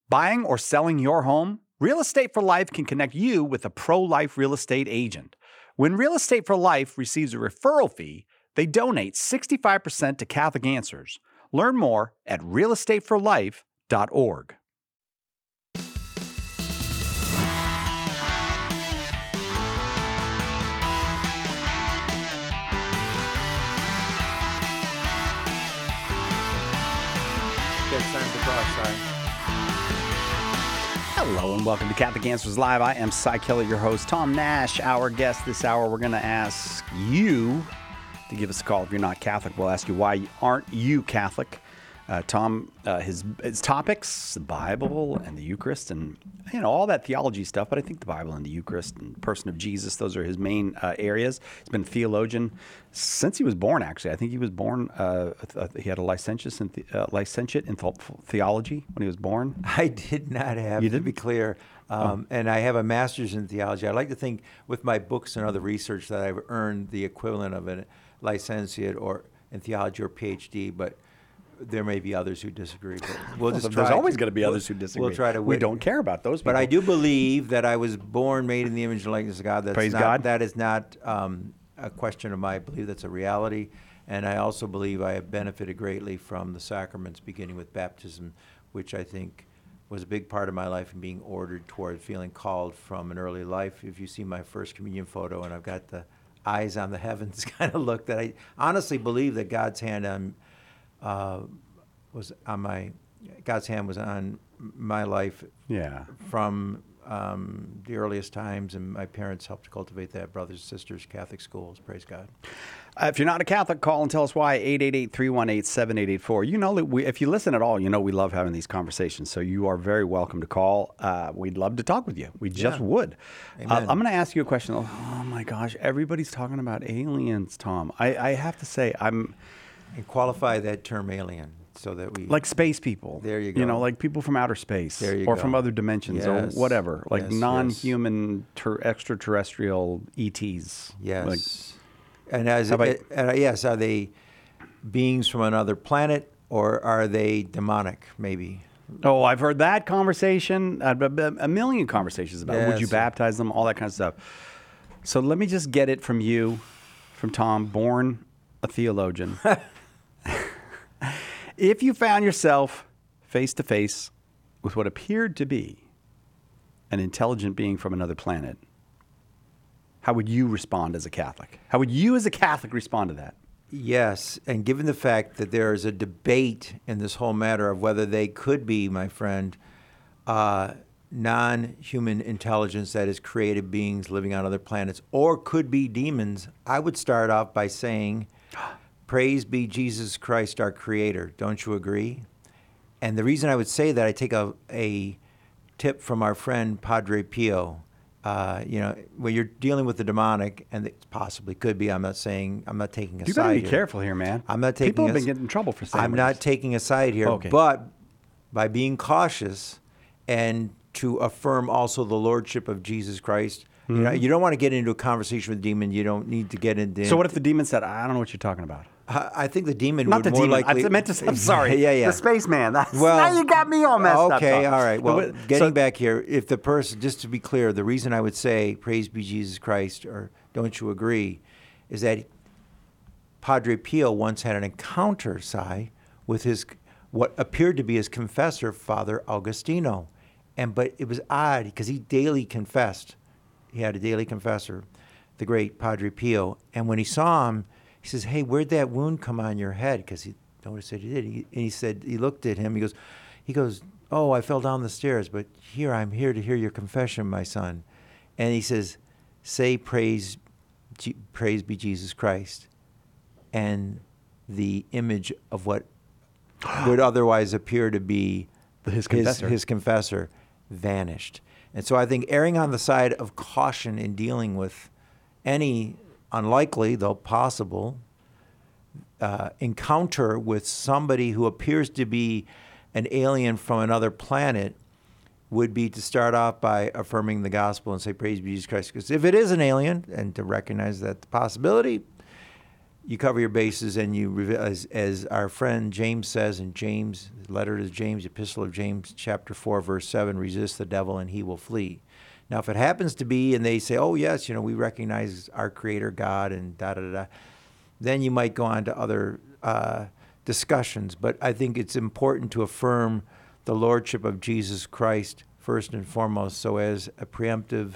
Buying or selling your home? Real Estate for Life can connect you with a pro-life real estate agent. When Real Estate for Life receives a referral fee, they donate 65% to Catholic Answers. Learn more at realestateforlife.org. It's time to cross, sorry. Hello and welcome to Catholic Answers Live. I am Cy Kelly, your host. Tom Nash, our guest this hour. We're going to ask you to give us a call if you're not Catholic. We'll ask you, why aren't you Catholic? Tom, his topics, the Bible and the Eucharist and, all that theology stuff. But I think the Bible and the Eucharist and the person of Jesus, those are his main areas. He's been a theologian since he was born, actually. I think he was born, he had a licentiate in theology when he was born. I did not have, to be clear. And I have a master's in theology. I like to think with my books and other research that I've earned the equivalent of a licentiate or in theology or PhD, but there may be others who disagree. But we'll just There's always going to be others who disagree. We'll try to. We don't care about those people. But I do believe that I was born, made in the image and likeness of God. Praise God. That is not a question of I believe that's a reality. And I also believe I have benefited greatly from the sacraments, beginning with baptism, which I think was a big part of my life and being ordered toward feeling called from an early life. If you see my first communion photo, and I've got the eyes on the heavens kind of look, that I honestly believe that God's hand was on my life. Yeah. From the earliest times, and my parents helped cultivate that. Brothers and sisters, Catholic schools. Praise God. If you're not a Catholic, call and tell us why. 888-318-7884. If you listen at all, we love having these conversations. So you are very welcome to call. We'd love to talk with you. We just would. I'm going to ask you a question. Oh my gosh, everybody's talking about aliens, Tom. I have to say, And qualify that term alien. So that we like space people. There you go. Like people from outer space, there you or go. from other dimensions, or whatever. Like non-human, extraterrestrial ETs. Yes. Are they beings from another planet, or are they demonic? Maybe. Oh, I've heard that conversation. A million conversations about would you baptize them, all that kind of stuff. So let me just get it from you, from Tom, born a theologian. If you found yourself face to face with what appeared to be an intelligent being from another planet, how would you respond as a Catholic? How would you as a Catholic respond to that? Yes, and given the fact that there is a debate in this whole matter of whether they could be, my friend, non-human intelligence that is created beings living on other planets, or could be demons, I would start off by saying, praise be Jesus Christ, our Creator. Don't you agree? And the reason I would say that, I take a tip from our friend Padre Pio. When you're dealing with the demonic, and it possibly could be, I'm not taking a side here. You better be careful here, man. I'm not taking. People have been getting in trouble for saying. I'm not taking a side here, but by being cautious and to affirm also the lordship of Jesus Christ. Mm-hmm. You don't want to get into a conversation with a demon. You don't need to get into. So what if the demon said, "I don't know what you're talking about"? I think the demon Not would the more demon. likely. I'm sorry. Yeah. The spaceman. Now you got me all messed up. Okay, all right. Well, getting back here, if the person, just to be clear, the reason I would say praise be Jesus Christ, or don't you agree, is that Padre Pio once had an encounter, with what appeared to be his confessor, Father Augustino. But it was odd because he daily confessed. He had a daily confessor, the great Padre Pio. And when he saw him, he says, "Hey, where'd that wound come on your head?" Because he noticed that he did. He said, he looked at him. He goes, "Oh, I fell down the stairs, but I'm here to hear your confession, my son." And he says, "Say praise be Jesus Christ." And the image of what would otherwise appear to be his confessor vanished. And so I think erring on the side of caution in dealing with any unlikely, though possible, encounter with somebody who appears to be an alien from another planet would be to start off by affirming the gospel and say, praise be Jesus Christ. Because if it is an alien, and to recognize that the possibility, you cover your bases, and you, as our friend James says in James, letter to James, Epistle of James, chapter 4, verse 7, resist the devil and he will flee. Now, if it happens to be, and they say, oh, yes, we recognize our Creator God and da-da-da-da, then you might go on to other discussions. But I think it's important to affirm the Lordship of Jesus Christ first and foremost, so as a preemptive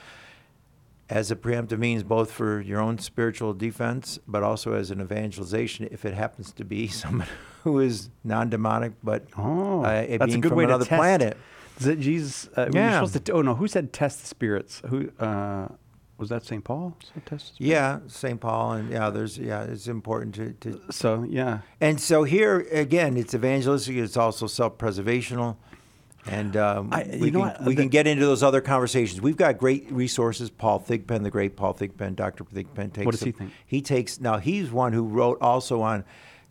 means both for your own spiritual defense, but also as an evangelization, if it happens to be someone who is non-demonic, but a that's being a good from way another to test. planet. Is it Jesus? You're supposed to. Oh no, who said test the spirits? Who was that? St. Paul said test the spirits? Yeah, St. Paul and others. Yeah, it's important to. So yeah. And so here again, it's evangelistic. It's also self-preservational. And we can get into those other conversations. We've got great resources. Paul Thigpen, the great Paul Thigpen, Dr. Thigpen takes. What does he think? He's one who wrote also on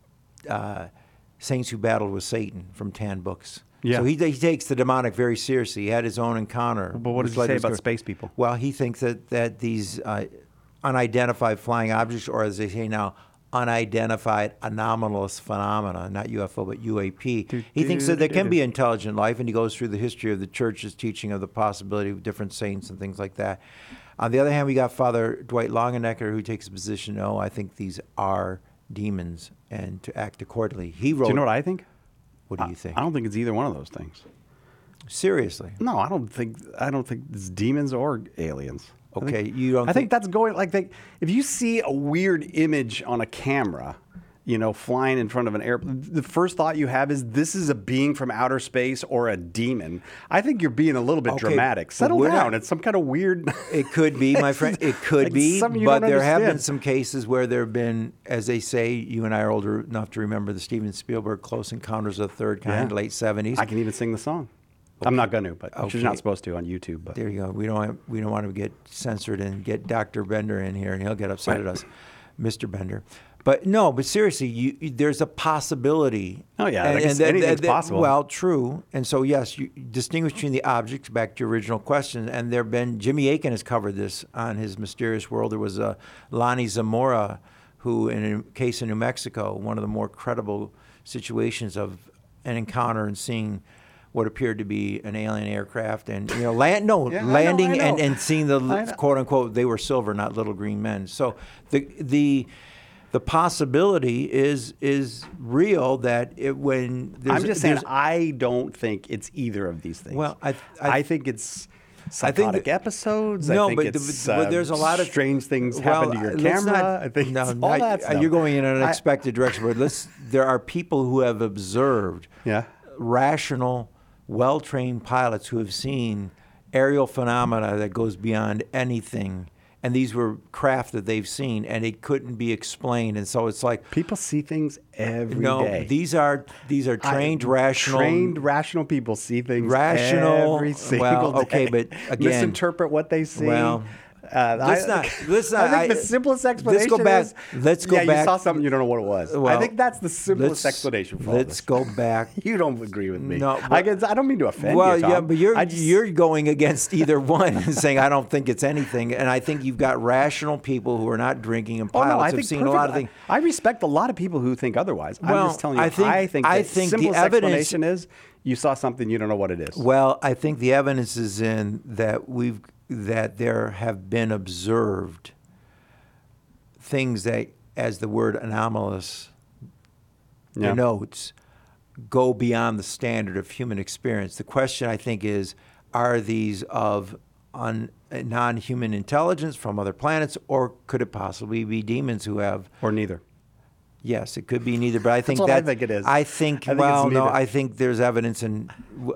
Saints Who Battled with Satan from 10 books. Yeah. So he takes the demonic very seriously. He had his own encounter. But what does he say about space people? Well, he thinks that these unidentified flying objects, or as they say now, unidentified anomalous phenomena, not UFO, but UAP. He thinks that there can be intelligent life, and he goes through the history of the church's teaching of the possibility of different saints and things like that. On the other hand, we got Father Dwight Longenecker, who takes a position, no, I think these are demons, and to act accordingly. He wrote. Do you know what I think? What do you think? I don't think it's either one of those things. Seriously? No, I don't think it's demons or aliens. Okay, you don't. I think that's going like if you see a weird image on a camera, flying in front of an airplane, the first thought you have is this is a being from outer space or a demon. I think you're being a little bit dramatic. Settle down. It's some kind of weird. It could be, my friend. It could be. But there have been some cases where there have been, as they say, you and I are older enough to remember the Steven Spielberg Close Encounters of the Third Kind, late 70s. I can even sing the song. Okay. I'm not going to, but you're not supposed to on YouTube. But there you go. We don't want to get censored and get Dr. Bender in here, and he'll get upset at us, Mr. Bender. But no, but seriously, there's a possibility. Oh yeah, anything's possible. Well, true. And so yes, you distinguish between the objects. Back to your original question, and there've been Jimmy Akin has covered this on his Mysterious World. There was Lonnie Zamora, who in a case in New Mexico, one of the more credible situations of an encounter and seeing what appeared to be an alien aircraft, and landing and seeing the quote unquote, they were silver, not little green men. So the possibility is real that when there's, I'm just saying I don't think it's either of these things. Well, I think it's psychotic episodes. No, I think but there's a lot of strange things happen to your camera. I think all that stuff. You're going in an unexpected direction. But there are people who have observed rational, well-trained pilots who have seen aerial phenomena that goes beyond anything. And these were craft that they've seen, and it couldn't be explained. And so it's like people see things every day. These are rational people see things every single day. Okay, but again, misinterpret what they see. Well, let's not. I think the simplest explanation Let's go back. You saw something, you don't know what it was. Well, I think that's the simplest explanation for all this. Let's go back. You don't agree with me. No, I don't mean to offend you, Tom. Yeah, but you're going against either one and saying I don't think it's anything. And I think you've got rational people who are not drinking, and pilots have seen a lot of things. I respect a lot of people who think otherwise. Well, I'm just telling you, I think the simplest explanation is you saw something, you don't know what it is. Well, I think the evidence is in that there have been observed things that, as the word anomalous denotes, go beyond the standard of human experience. The question, I think, is, are these of non-human intelligence from other planets, or could it possibly be demons who have... Or neither. Yes, it could be neither, but I think I think it is. I think there's evidence, and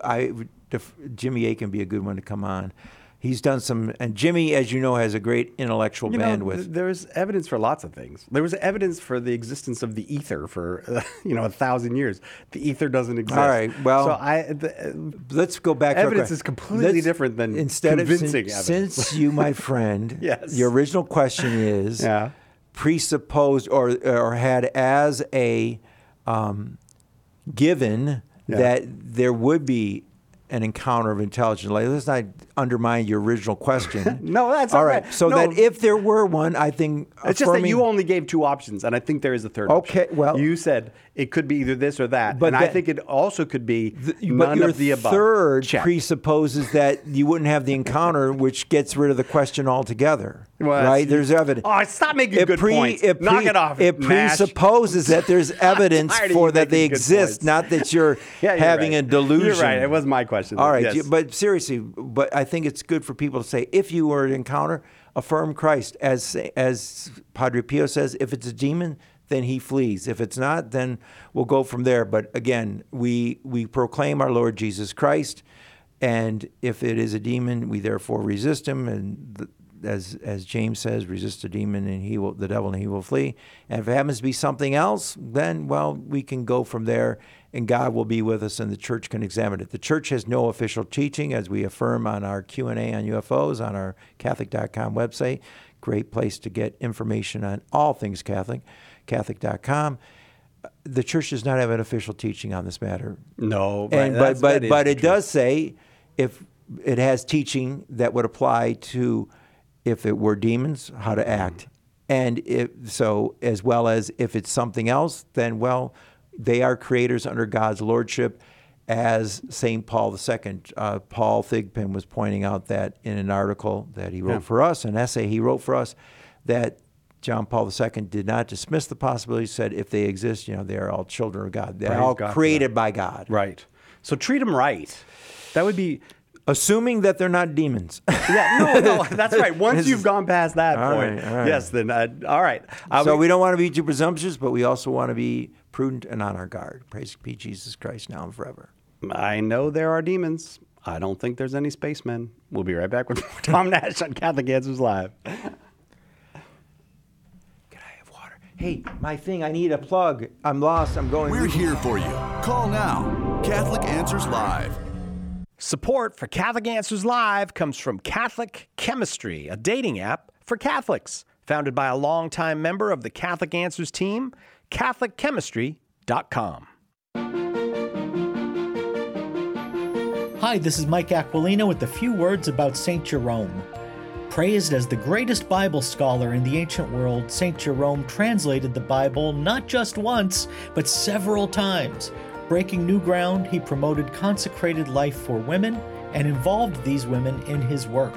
Jimmy A can be a good one to come on. He's done some, and Jimmy, as you know, has a great intellectual bandwidth. There's evidence for lots of things. There was evidence for the existence of the ether for 1,000 years. The ether doesn't exist. All right. Well, so let's go back. Evidence is completely different than convincing evidence. Since you, my friend, yes. Your original question is presupposed or had as a given that there would be an encounter of intelligence. Like, let's not undermine your original question. No, that's all right. okay. So No. that if there were one, I think It's just that you only gave 2 options, and I think there is a third option. Okay, well- You said it could be either this or that, But and I that- think it also could be but none your of the above. third Check. presupposes that you wouldn't have the encounter, which gets rid of the question altogether. Well, right? that's- There's evidence. Oh, stop making good points. Knock it off, It Nash. presupposes that there's evidence tired of for you that they making good exist, points. not that you're Yeah, you're having right. a delusion. You're right. It was my question. All right, Yes. but seriously, but I think it's good for people to say, if you were to encounter, affirm Christ. As Padre Pio says, if it's a demon, then he flees. If it's not, then we'll go from there. But again, we proclaim our Lord Jesus Christ, and if it is a demon, we therefore resist him. And as James says, resist a demon, and the devil, and he will flee. And if it happens to be something else, then we can go from there, and God will be with us, and the church can examine it. The church has no official teaching, as we affirm on our Q&A on UFOs on our Catholic.com website. Great place to get information on all things Catholic, Catholic.com. The church does not have an official teaching on this matter. No, And, right, but it does say, if it has teaching that would apply to, if it were demons, how to act. And as well as if it's something else, then, they are creators under God's lordship, as St. Paul II. Paul Thigpen was pointing out that in an article that he wrote for us, an essay he wrote for us, that John Paul II did not dismiss the possibility, said if they exist, they are all children of God. They're all created by God. Right. So treat them right. That would be... Assuming that they're not demons. Yeah, no, that's right. Once you've gone past that point, all right. yes, then, all right. So we don't want to be too presumptuous, but we also want to be prudent and on our guard. Praise be Jesus Christ now and forever. I know there are demons. I don't think there's any spacemen. We'll be right back with Tom Nash on Catholic Answers Live. Can I have water? Hey, my thing, I need a plug. I'm lost. I'm going. We're here for you. Call now. Catholic Answers Live. Support for Catholic Answers Live comes from Catholic Chemistry, a dating app for Catholics. Founded by a longtime member of the Catholic Answers team, CatholicChemistry.com. Hi, this is Mike Aquilino with a few words about St. Jerome. Praised as the greatest Bible scholar in the ancient world, St. Jerome translated the Bible not just once, but several times. Breaking new ground, he promoted consecrated life for women and involved these women in his work.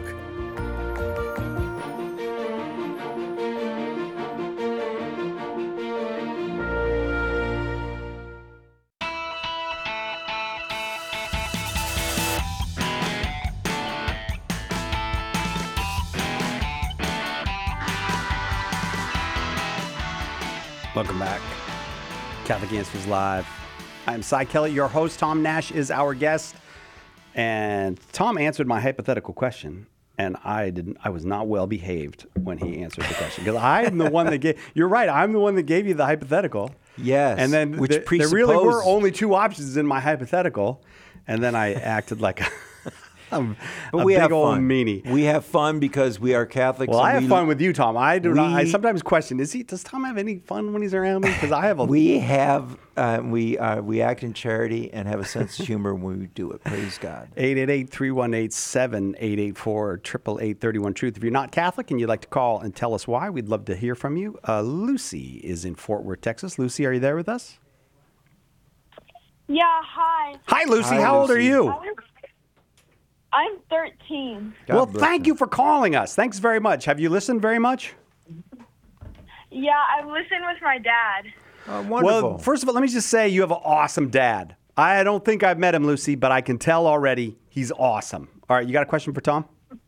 Welcome back. Catholic Answers Live. I'm Cy Kelly, your host. Tom Nash is our guest. And Tom answered my hypothetical question, and I was not well behaved when he answered the question, because I'm the one that gave, you're right, I'm the one that gave you the hypothetical. Yes. And then which there really were only 2 options in my hypothetical, and then I acted like a we big have old fun. meanie. We have fun because we are Catholics. Well, I and have fun with you, Tom. I do not. I we- sometimes question: does Tom have any fun when he's around me? Because I have a. We have we act in charity and have a sense of humor when we do it. Praise God. 888-318-7884 or 888-31-TRUTH. If you're not Catholic and you'd like to call and tell us why, we'd love to hear from you. Lucy is in Fort Worth, Texas. Lucy, are you there with us? Yeah, hi. Hi, Lucy. Hi, How old are Lucy. you? I'm 13. God Well, bless thank you for calling us. Thanks very much. Have you listened very much? Yeah, I listen with my dad. Wonderful. Well, first of all, let me just say you have an awesome dad. I don't think I've met him, Lucy, but I can tell already he's awesome. All right, you got a question for Tom?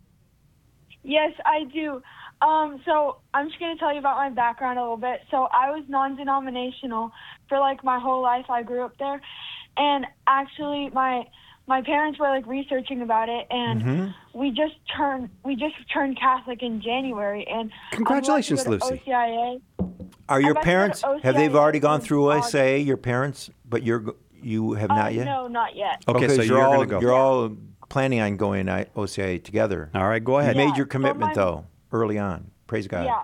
Yes, I do. So I'm just going to tell you about my background a little bit. So I was non-denominational for like my whole life. I grew up there. And actually my parents were like researching about it, and we just turned Catholic in January. And Congratulations, I'm about to go Lucy. to OCIA. Are your about to go to parents, have they OCIA already gone in through August. OCIA, your parents, but you have not yet? No, not yet. Okay, so you're going to go. You're all planning on going OCIA together. All right, go ahead. You Yeah, made your so commitment, my- though, early on. Praise God. Yeah.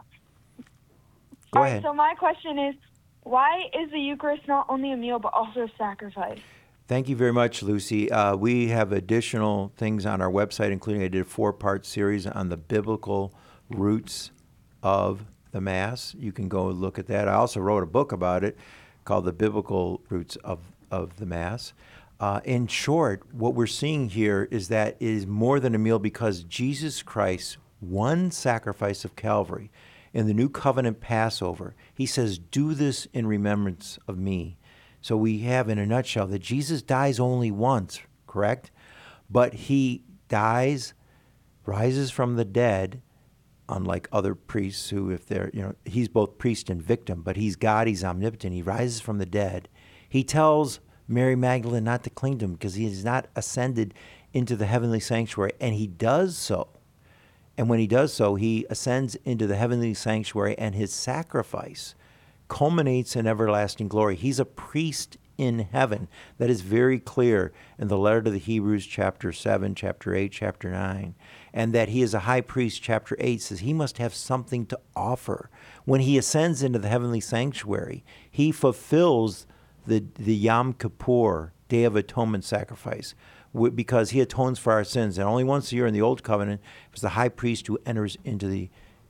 Go All right, ahead. so my question is, why is the Eucharist not only a meal but also a sacrifice? Thank you very much, Lucy. We have additional things on our website, including I did a 4-part series on the biblical roots of the Mass. You can go look at that. I also wrote a book about it called The Biblical Roots of the Mass. In short, what we're seeing here is that it is more than a meal because Jesus Christ, one sacrifice of Calvary, in the New Covenant Passover, he says, do this in remembrance of me. So we have, in a nutshell, that Jesus dies only once, correct? But he dies, rises from the dead, unlike other priests who, if they're, he's both priest and victim, but he's God, he's omnipotent, he rises from the dead. He tells Mary Magdalene not to cling to him because he has not ascended into the heavenly sanctuary, and he does so. And when he does so, he ascends into the heavenly sanctuary, and his sacrifice culminates in everlasting glory. He's a priest in heaven. That is very clear in the letter to the Hebrews, chapter 7, chapter 8, chapter 9. And that he is a high priest, chapter 8, says he must have something to offer. When he ascends into the heavenly sanctuary, he fulfills the Yom Kippur, Day of Atonement sacrifice, because he atones for our sins. And only once a year in the Old Covenant, it was the high priest who enters into the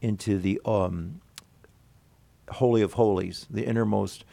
Holy of Holies, the innermost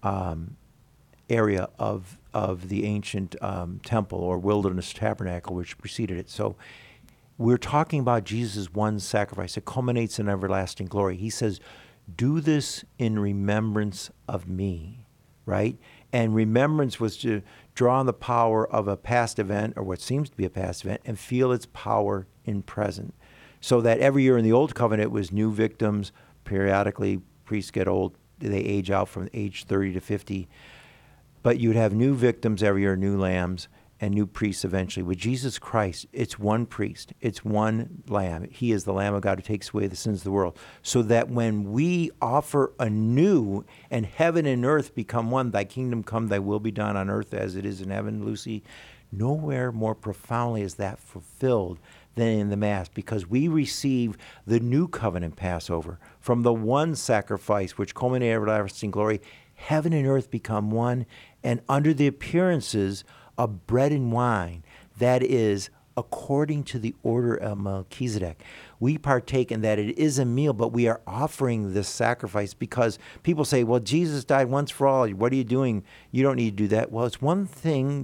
area of the ancient temple or wilderness tabernacle which preceded it. So we're talking about Jesus' one sacrifice. It culminates in everlasting glory. He says, do this in remembrance of me, right? And remembrance was to draw on the power of a past event, or what seems to be a past event, and feel its power in present. So that every year in the Old Covenant it was new victims. Periodically, priests get old. They age out from age 30 to 50. But you'd have new victims every year, new lambs, and new priests eventually. With Jesus Christ, it's one priest. It's one lamb. He is the Lamb of God who takes away the sins of the world. So that when we offer anew and heaven and earth become one, thy kingdom come, thy will be done on earth as it is in heaven, Lucy, nowhere more profoundly is that fulfilled than in the Mass, because we receive the new covenant Passover from the one sacrifice which culminated in everlasting glory. Heaven and earth become one, and under the appearances of bread and wine, that is according to the order of Melchizedek, we partake in that. It is a meal, but we are offering this sacrifice because people say, well, Jesus died once for all. What are you doing? You don't need to do that. Well, it's one thing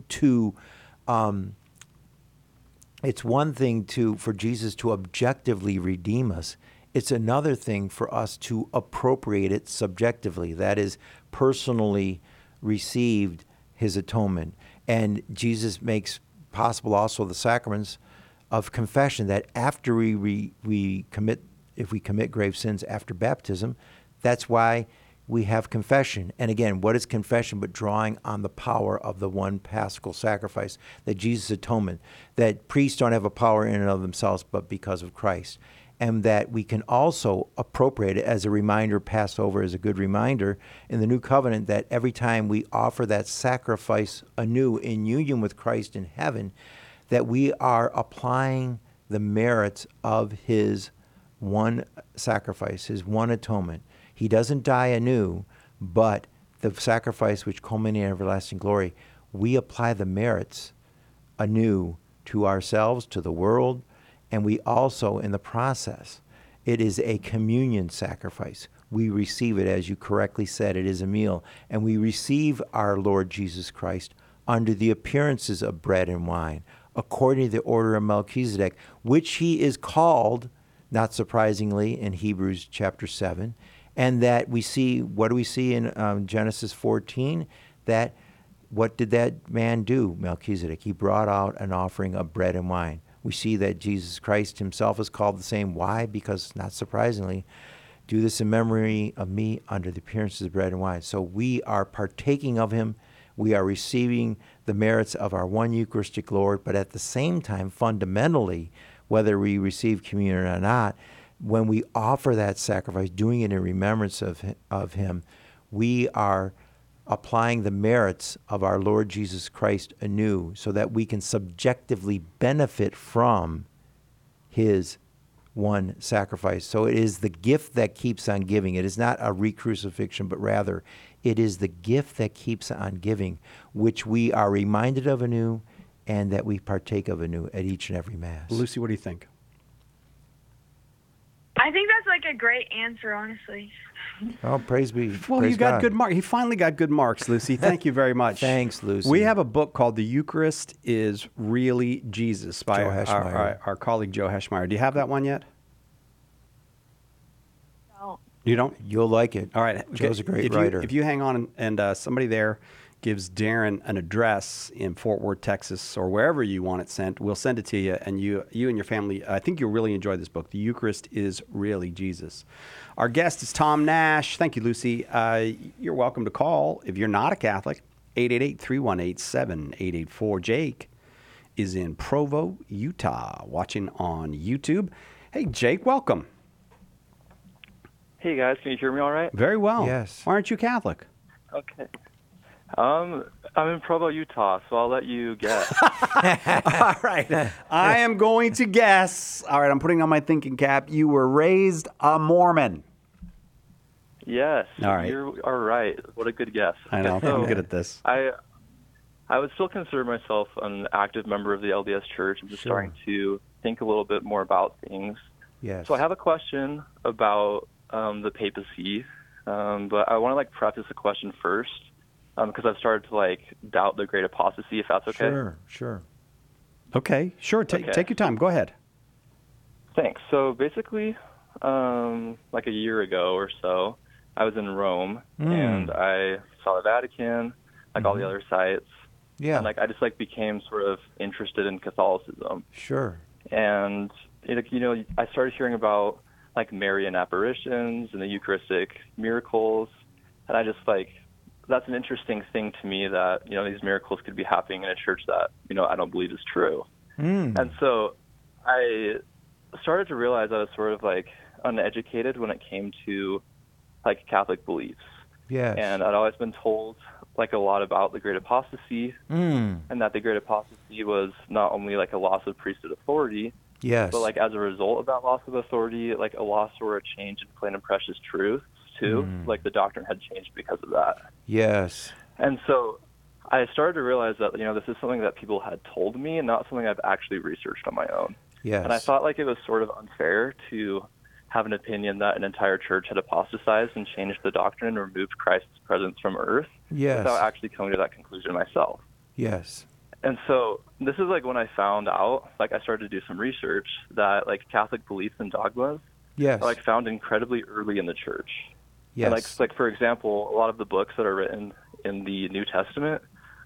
for Jesus to objectively redeem us. It's another thing for us to appropriate it subjectively, that is, personally received his atonement. And Jesus makes possible also the sacraments of confession, that after we commit, if we commit grave sins after baptism, that's why we have confession. And again, what is confession but drawing on the power of the one paschal sacrifice, that Jesus' atonement, that priests don't have a power in and of themselves but because of Christ. And that we can also appropriate it as a reminder. Passover is a good reminder in the New Covenant that every time we offer that sacrifice anew in union with Christ in heaven, that we are applying the merits of his one sacrifice, his one atonement. He doesn't die anew, but the sacrifice which culminated in everlasting glory, we apply the merits anew to ourselves, to the world, and we also, in the process, it is a communion sacrifice. We receive it, as you correctly said, it is a meal. And we receive our Lord Jesus Christ under the appearances of bread and wine, according to the order of Melchizedek, which he is called, not surprisingly, in Hebrews chapter 7. And that we see, what do we see in Genesis 14? That what did that man do, Melchizedek? He brought out an offering of bread and wine. We see that Jesus Christ himself is called the same. Why? Because, not surprisingly, do this in memory of me under the appearances of bread and wine. So we are partaking of him. We are receiving the merits of our one Eucharistic Lord, but at the same time, fundamentally, whether we receive communion or not, when we offer that sacrifice, doing it in remembrance of him, we are applying the merits of our Lord Jesus Christ anew so that we can subjectively benefit from his one sacrifice. So it is the gift that keeps on giving. It is not a re-crucifixion, but rather it is the gift that keeps on giving, which we are reminded of anew and that we partake of anew at each and every Mass. Lucy, what do you think? I think that's like a great answer, honestly. Oh, praise be. Well, praise you got God. good marks. He finally got good marks, Lucy. Thank you very much. Thanks, Lucy. We have a book called The Eucharist is Really Jesus by Joe Heschmeyer. our colleague Joe Heschmeyer. Do you have that one yet? No. You don't? You'll like it. All right. Joe's a great if writer. If you hang on and somebody there gives Darren an address in Fort Worth, Texas, or wherever you want it sent, we'll send it to you, and you and your family, I think you'll really enjoy this book. The Eucharist is Really Jesus. Our guest is Tom Nash. Thank you, Lucy. You're welcome to call if you're not a Catholic, 888-318-7884. Jake is in Provo, Utah, watching on YouTube. Hey, Jake, welcome. Hey guys, can you hear me all right? Very well. Yes. Why aren't you Catholic? Okay. I'm in Provo, Utah, so I'll let you guess. All right. I am going to guess. All right, I'm putting on my thinking cap. You were raised a Mormon. Yes. All right. You are right. What a good guess. I know. So, I'm good at this. I would still consider myself an active member of the LDS Church. I'm just starting to think a little bit more about things. Yes. So I have a question about the papacy, but I want to preface the question first because I've started to doubt the Great Apostasy, if that's okay. Sure. Okay. Sure. Okay. Take your time. Go ahead. Thanks. So basically, a year ago or so, I was in Rome and I saw the Vatican, all the other sites. Yeah. And I just became sort of interested in Catholicism. Sure. And I started hearing about Marian apparitions and the Eucharistic miracles, and I just that's an interesting thing to me that these miracles could be happening in a church that I don't believe is true. And so I started to realize I was sort of uneducated when it came to Catholic beliefs. Yes. And I'd always been told a lot about the Great Apostasy, and that the Great Apostasy was not only a loss of priesthood authority, Yes. but as a result of that loss of authority, a loss or a change in plain and precious truths too. The doctrine had changed because of that. Yes. And so I started to realize that this is something that people had told me and not something I've actually researched on my own. Yes. And I thought it was sort of unfair to have an opinion that an entire church had apostatized and changed the doctrine and removed Christ's presence from earth Yes. without actually coming to that conclusion myself. Yes. And so this is when I found out, I started to do some research that Catholic beliefs and dogmas Yes. are found incredibly early in the church. Yes. And for example, a lot of the books that are written in the New Testament,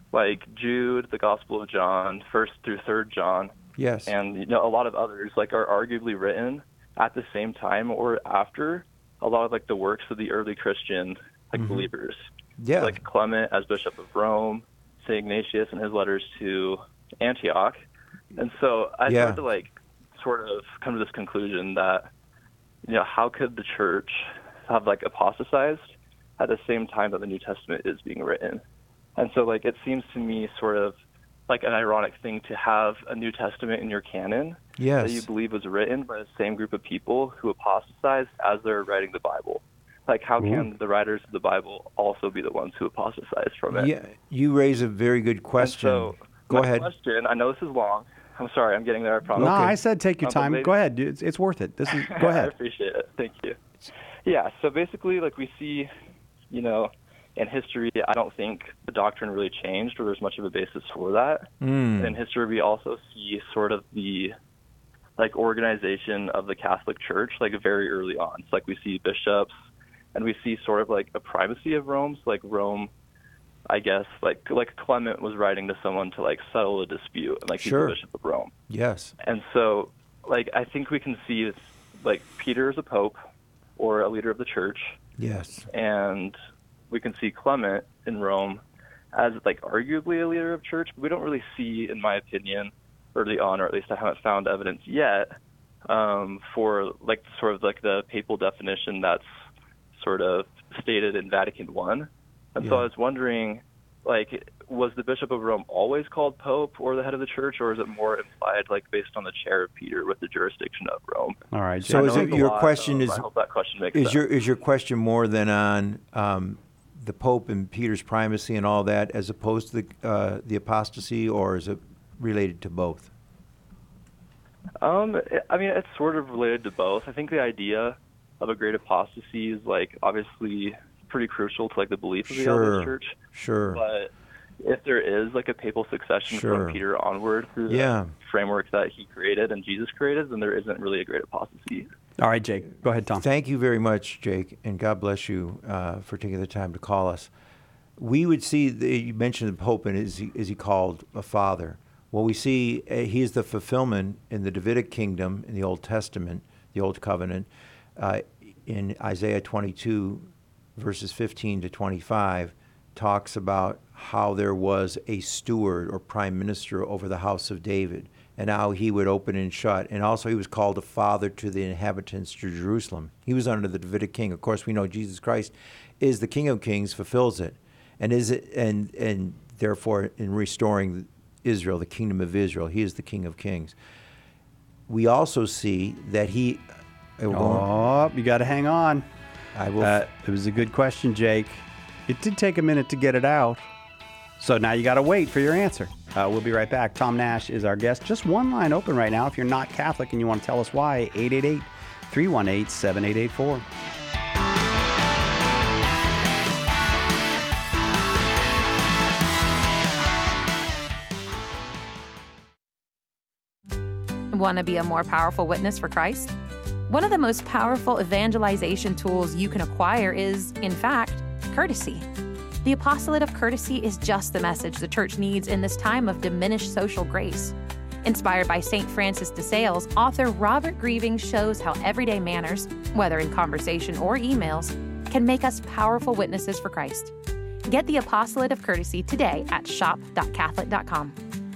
Jude, the Gospel of John, 1st through 3rd John, Yes. and a lot of others are arguably written at the same time or after a lot of the works of the early Christian believers. Yeah. Clement as Bishop of Rome, St. Ignatius and his letters to Antioch. And so I started to sort of come to this conclusion that how could the church have apostatized at the same time that the New Testament is being written? And so it seems to me sort of an ironic thing to have a New Testament in your canon Yes. that you believe was written by the same group of people who apostatized as they're writing the Bible. How can the writers of the Bible also be the ones who apostatized from it? Yeah. You raise a very good question. So Go my ahead. question, I know this is long. I'm sorry, I'm getting there, I promise. No, I said take your But time. maybe- Go ahead. Dude. It's worth it. This is. Go I ahead. appreciate it. Thank you. Yeah, so basically, we see, in history, I don't think the doctrine really changed or there's much of a basis for that. And in history, we also see sort of the, organization of the Catholic Church, very early on. It's we see bishops, and we see sort of a primacy of Rome. So, Rome, I guess, Clement was writing to someone to, settle a dispute, and, he's Sure. the Bishop of Rome. Yes. And so, I think we can see Peter as a pope or a leader of the church, Yes. and we can see Clement in Rome as arguably a leader of church, but we don't really see, in my opinion, early on, or at least I haven't found evidence yet, for sort of the papal definition that's sort of stated in Vatican I. And so I was wondering, was the Bishop of Rome always called Pope or the head of the church, or is it more implied, like based on the chair of Peter with the jurisdiction of Rome? All right. So is it your question I hope that question makes sense. is your question more than on the Pope and Peter's primacy and all that, as opposed to the apostasy, or is it related to both? I mean, it's sort of related to both. I think the idea of a great apostasy is like obviously pretty crucial to like the belief of the LDS Church. Sure. But if there is like a papal succession from Peter onward through the framework that he created and Jesus created, then there isn't really a great apostasy. All right, Jake. Go ahead, Tom. Thank you very much, Jake, and God bless you for taking the time to call us. We would see, you mentioned the Pope, and is he called a father? Well, we see he is the fulfillment in the Davidic kingdom in the Old Testament, the Old Covenant, in Isaiah 22, verses 15 to 25, talks about how there was a steward or prime minister over the house of David, and how he would open and shut. And also he was called a father to the inhabitants of Jerusalem. He was under the Davidic king. Of course, we know Jesus Christ is the King of Kings, fulfills it, and therefore in restoring Israel, the kingdom of Israel, he is the King of Kings. We also see that he... you got to hang on. I will. It was a good question, Jake. It did take a minute to get it out. So now you got to wait for your answer. We'll be right back. Tom Nash is our guest. Just one line open right now. If you're not Catholic and you want to tell us why, 888-318-7884. Want to be a more powerful witness for Christ? One of the most powerful evangelization tools you can acquire is, in fact, courtesy. The apostolate of courtesy is just the message the church needs in this time of diminished social grace. Inspired by St. Francis de Sales, author Robert Grieving shows how everyday manners, whether in conversation or emails, can make us powerful witnesses for Christ. Get the apostolate of courtesy today at shop.catholic.com.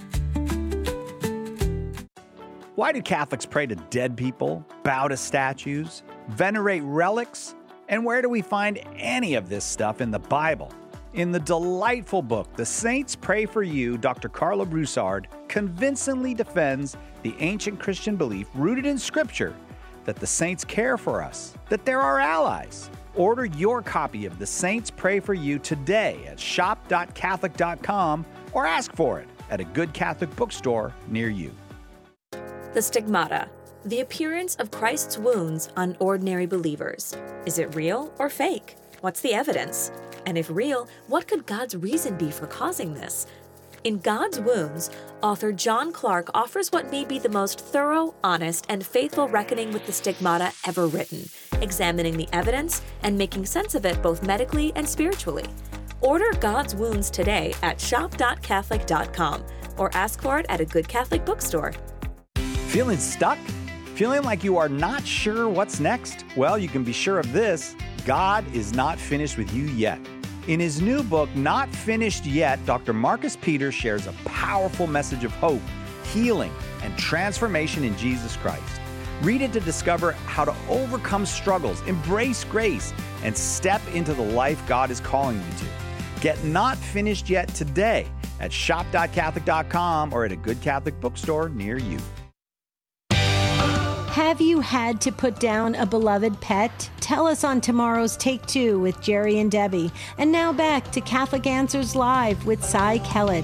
Why do Catholics pray to dead people, bow to statues, venerate relics? And where do we find any of this stuff in the Bible? In the delightful book, The Saints Pray for You, Dr. Carla Broussard convincingly defends the ancient Christian belief rooted in Scripture that the saints care for us, that they're our allies. Order your copy of The Saints Pray for You today at shop.catholic.com or ask for it at a good Catholic bookstore near you. The stigmata, the appearance of Christ's wounds on ordinary believers. Is it real or fake? What's the evidence? And if real, what could God's reason be for causing this? In God's Wounds, author John Clark offers what may be the most thorough, honest, and faithful reckoning with the stigmata ever written, examining the evidence and making sense of it both medically and spiritually. Order God's Wounds today at shop.catholic.com or ask for it at a good Catholic bookstore. Feeling stuck? Feeling like you are not sure what's next? Well, you can be sure of this. God is not finished with you yet. In his new book, Not Finished Yet, Dr. Marcus Peters shares a powerful message of hope, healing, and transformation in Jesus Christ. Read it to discover how to overcome struggles, embrace grace, and step into the life God is calling you to. Get Not Finished Yet today at shop.catholic.com or at a good Catholic bookstore near you. Have you had to put down a beloved pet? Tell us on tomorrow's Take Two with Jerry and Debbie. And now back to Catholic Answers Live with Cy Kellett.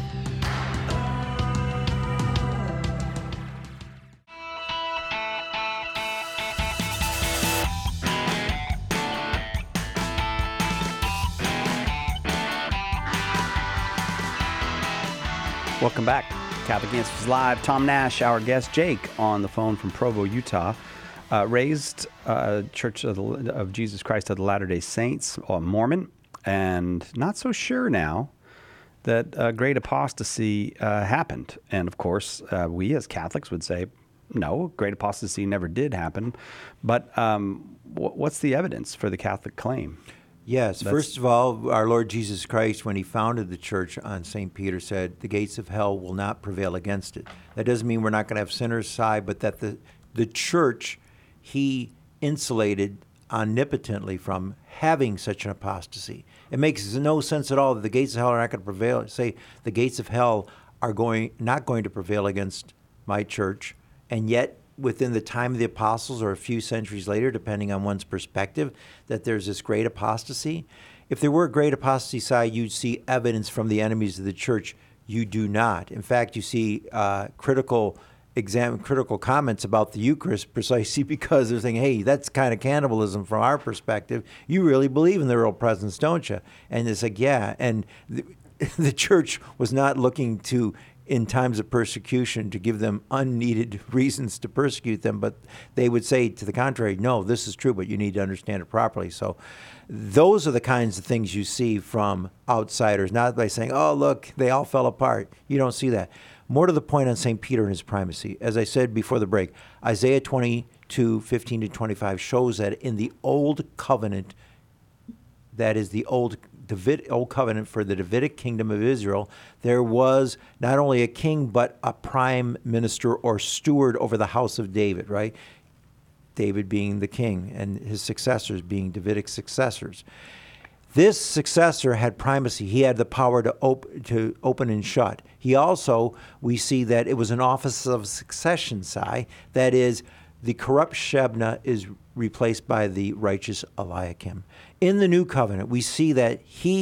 Welcome back. Catholic Answers Live. Tom Nash, our guest. Jake on the phone from Provo, Utah. Raised Church of Jesus Christ of the Latter-day Saints, Mormon, and not so sure now that great apostasy happened. And of course, we as Catholics would say, no, great apostasy never did happen. But what's the evidence for the Catholic claim? Yes, first of all, our Lord Jesus Christ, when he founded the church on St. Peter, said, the gates of hell will not prevail against it. That doesn't mean we're not going to have sinners side, but that the church he insulated omnipotently from having such an apostasy. It makes no sense at all that the gates of hell are not going to prevail. Say the gates of hell are not going to prevail against my church, and yet within the time of the apostles or a few centuries later, depending on one's perspective, that there's this great apostasy. If there were a great apostasy side, you'd see evidence from the enemies of the church. You do not. In fact, you see critical comments about the Eucharist precisely because they're saying, hey, that's kind of cannibalism from our perspective. You really believe in the real presence, don't you? And it's like, yeah. And the church was not looking to, in times of persecution, to give them unneeded reasons to persecute them, but they would say to the contrary, no, this is true, but you need to understand it properly. So those are the kinds of things you see from outsiders, not by saying, oh, look, they all fell apart. You don't see that. More to the point on St. Peter and his primacy. As I said before the break, Isaiah 22:15-25 shows that in the Old Covenant, that is the Old Covenant for the Davidic kingdom of Israel, there was not only a king, but a prime minister or steward over the house of David, right? David being the king and his successors being Davidic successors. This successor had primacy. He had the power to open and shut. He also, we see that it was an office of succession, that is, the corrupt Shebna is replaced by the righteous Eliakim. In the New Covenant, we see that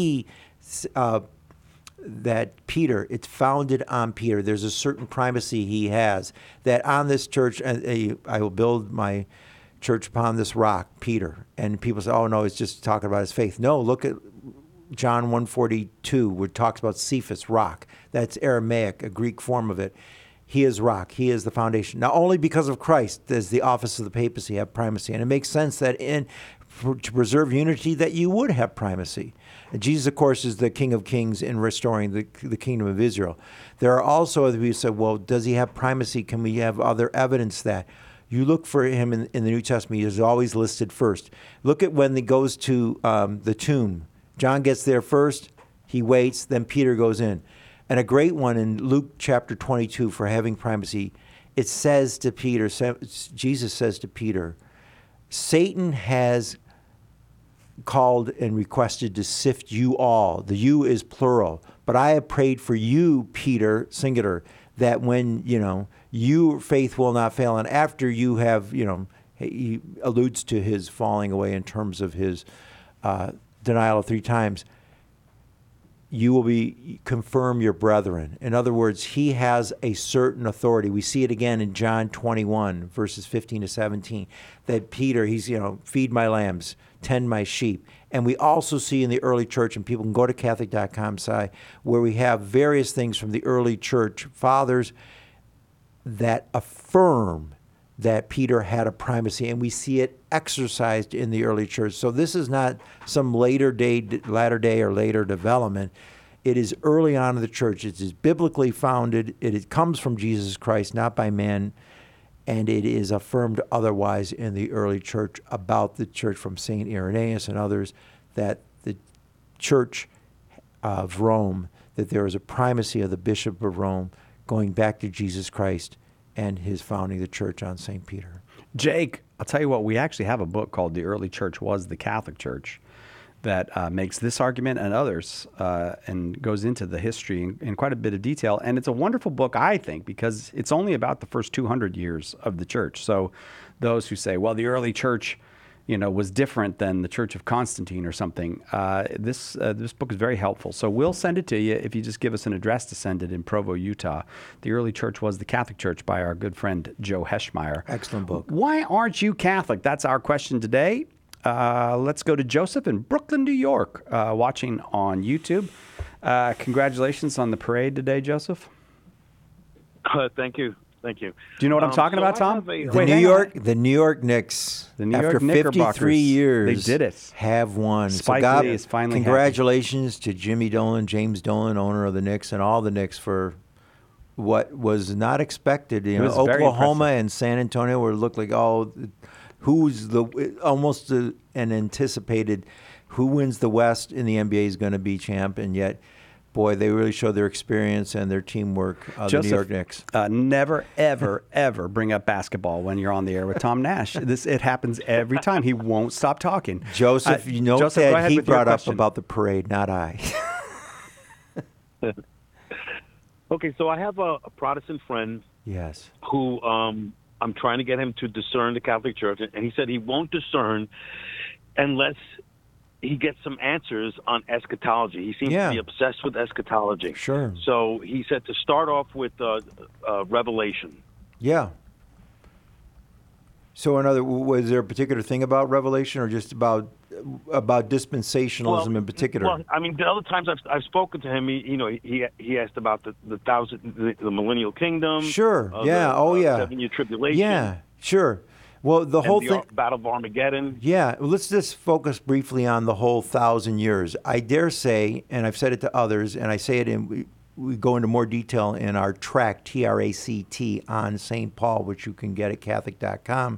that Peter, it's founded on Peter. There's a certain primacy he has, that on this church, I will build my church upon this rock, Peter. And people say, oh, no, it's just talking about his faith. No, look at John 1:42, where it talks about Cephas, rock. That's Aramaic, a Greek form of it. He is rock. He is the foundation. Not only because of Christ does the office of the papacy have primacy, and it makes sense that to preserve unity that you would have primacy. And Jesus, of course, is the King of Kings in restoring the kingdom of Israel. There are also other people who say, well, does he have primacy? Can we have other evidence that? You look for him in the New Testament, he is always listed first. Look at when he goes to the tomb. John gets there first, he waits, then Peter goes in. And a great one in Luke chapter 22 for having primacy, it says to Peter, Jesus says to Peter, Satan has called and requested to sift you all. The you is plural. But I have prayed for you, Peter, singular, that when, your faith will not fail. And after you have, he alludes to his falling away in terms of his denial of 3 times, you will confirm your brethren. In other words, he has a certain authority. We see it again in John 21, verses 15-17, that Peter, he's, feed my lambs, tend my sheep. And we also see in the early church, and people can go to Catholic.com, where we have various things from the early church fathers that affirm that Peter had a primacy, and we see it exercised in the early church. So this is not some latter day or later development. It is early on in the church. It is biblically founded. It comes from Jesus Christ, not by man, and it is affirmed otherwise in the early church about the church from St. Irenaeus and others, that the church of Rome, that there is a primacy of the Bishop of Rome going back to Jesus Christ and his founding the church on St. Peter. Jake, I'll tell you what, we actually have a book called The Early Church Was the Catholic Church that makes this argument and others and goes into the history in quite a bit of detail. And it's a wonderful book, I think, because it's only about the first 200 years of the church. So those who say, well, the early church was different than the Church of Constantine or something. This book is very helpful. So we'll send it to you if you just give us an address to send it in Provo, Utah. The Early Church Was the Catholic Church by our good friend Joe Heschmeyer. Excellent book. Why aren't you Catholic? That's our question today. Let's go to Joseph in Brooklyn, New York, watching on YouTube. Congratulations on the parade today, Joseph. Thank you. Thank you. Do you know what I'm talking about, Tom? The New York Knicks, after 53 years, they did it. Have won. Spike Lee is finally congratulations to Jimmy Dolan, James Dolan, owner of the Knicks, and all the Knicks for what was not expected. Oklahoma and San Antonio were looked like, who's almost an anticipated who wins the West in the NBA is going to be champ, and yet boy, they really showed their experience and their teamwork, the New York Knicks. Never, ever, ever bring up basketball when you're on the air with Tom Nash. It happens every time. He won't stop talking. Joseph, you know that he brought up about the parade, not I. Okay, so I have a Protestant friend. Yes. Who I'm trying to get him to discern the Catholic Church, and he said he won't discern unless he gets some answers on eschatology. He seems to be obsessed with eschatology. Sure. So he said to start off with Revelation. Yeah. So was there a particular thing about Revelation, or just about dispensationalism in particular? Well, I mean, the other times I've spoken to him, he asked about the millennial kingdom. Sure. The 7-year tribulation. Yeah. Sure. Well, the whole thing. Battle of Armageddon. Yeah. Well, let's just focus briefly on the whole 1,000 years. I dare say, and I've said it to others, and I say it we go into more detail in our tract, TRACT, on St. Paul, which you can get at Catholic.com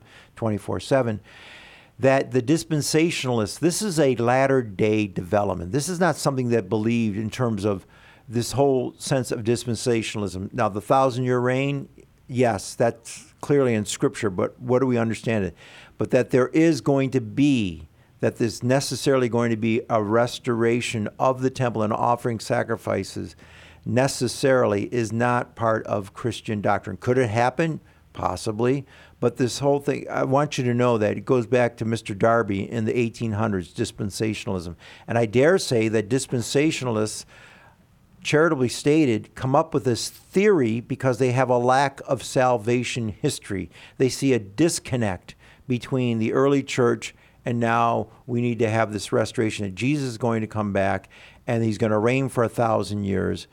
24/7, that the dispensationalists, this is a latter-day development. This is not something that believed in terms of this whole sense of dispensationalism. Now, the 1,000-year reign, yes, that's clearly in Scripture, but what do we understand it? But that there is going to be, that there's necessarily going to be a restoration of the temple and offering sacrifices necessarily is not part of Christian doctrine. Could it happen? Possibly. But this whole thing, I want you to know that it goes back to Mr. Darby in the 1800s, dispensationalism. And I dare say that dispensationalists, charitably stated, come up with this theory because they have a lack of salvation history. They see a disconnect between the early church and now we need to have this restoration, that Jesus is going to come back and he's going to reign for 1,000 years.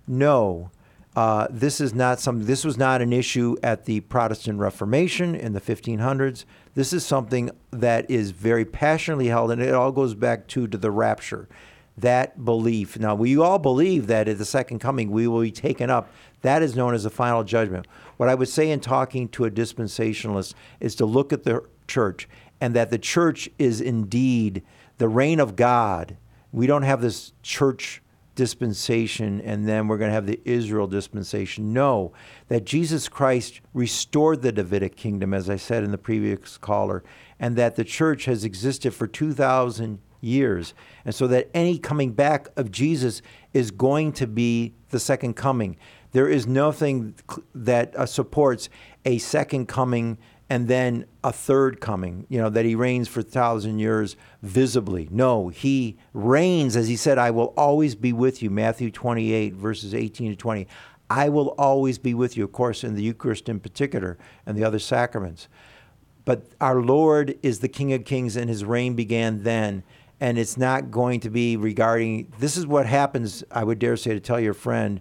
No, this is not something. This was not an issue at the Protestant Reformation in the 1500s. This is something that is very passionately held, and it all goes back to the rapture. That belief. Now, we all believe that at the second coming we will be taken up. That is known as the final judgment. What I would say in talking to a dispensationalist is to look at the church, and that the church is indeed the reign of God. We don't have this church dispensation and then we're going to have the Israel dispensation. No, that Jesus Christ restored the Davidic kingdom, as I said in the previous caller, and that the church has existed for 2,000 years. And so that any coming back of Jesus is going to be the second coming. There is nothing that supports a second coming and then a third coming, that he reigns for 1,000 years visibly. No, he reigns, as he said, I will always be with you, Matthew 28, verses 18 to 20. I will always be with you, of course, in the Eucharist in particular, and the other sacraments. But our Lord is the King of Kings, and his reign began then, and it's not going to be regarding, this is what happens, I would dare say, to tell your friend,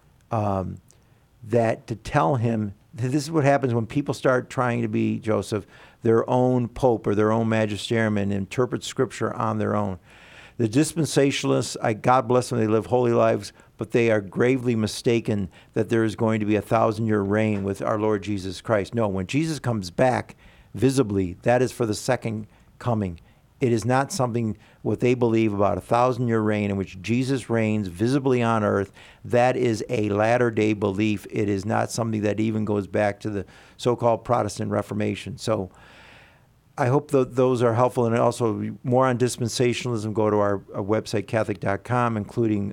that to tell him, this is what happens when people start trying to be, Joseph, their own pope or their own magisterium and interpret Scripture on their own. The dispensationalists, God bless them, they live holy lives, but they are gravely mistaken that there is going to be a 1,000-year reign with our Lord Jesus Christ. No, when Jesus comes back visibly, that is for the second coming. It is not something what they believe about a 1,000-year reign in which Jesus reigns visibly on earth. That is a latter-day belief. It is not something that even goes back to the so-called Protestant Reformation. So I hope those are helpful. And also more on dispensationalism, go to our website, Catholic.com, including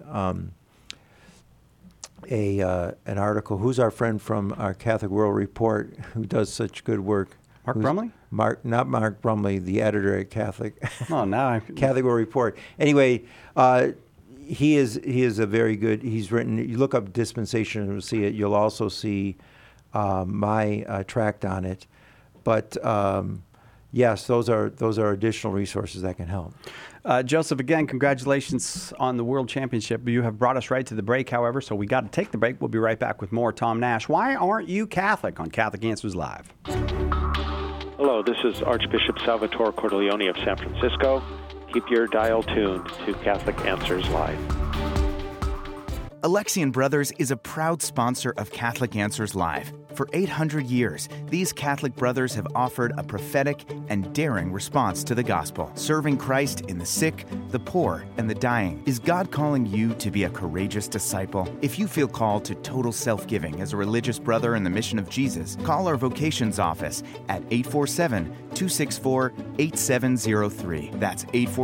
an article. Who's our friend from our Catholic World Report who does such good work? Mark Brumley? Not Mark Brumley, the editor at Catholic. Oh, now Catholic World Report. Anyway, he is a very good. He's written. You look up dispensation and you'll see it. You'll also see my tract on it. But yes, those are additional resources that can help. Joseph, again, congratulations on the World Championship. You have brought us right to the break, however, so we got to take the break. We'll be right back with more Tom Nash. Why aren't you Catholic on Catholic Answers Live? Hello, this is Archbishop Salvatore Cordileone of San Francisco. Keep your dial tuned to Catholic Answers Live. Alexian Brothers is a proud sponsor of Catholic Answers Live. For 800 years, these Catholic brothers have offered a prophetic and daring response to the gospel, serving Christ in the sick, the poor, and the dying. Is God calling you to be a courageous disciple? If you feel called to total self-giving as a religious brother in the mission of Jesus, call our vocations office at 847-264-8703. That's